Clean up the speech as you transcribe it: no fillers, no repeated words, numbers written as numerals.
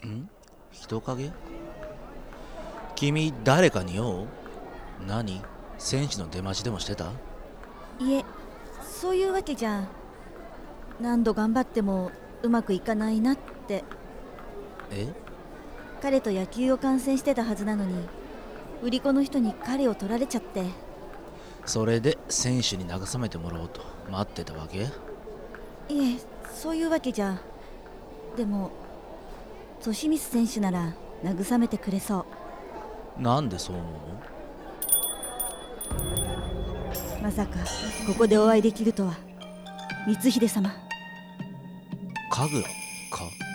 ん人影？君誰かに用？何？選手の出待ちでもしてた？ いえ、そういうわけじゃ。何度頑張ってもうまくいかないなって。 え？ 彼と野球を観戦してたはずなのに、売り子の人に彼を取られちゃって。 それで選手に慰めてもらおうと待ってたわけ？ いえ、そういうわけじゃ。でも利光選手なら慰めてくれそう。 なんでそう思うの？ まさかここでお会いできるとは。光秀様。 神楽か？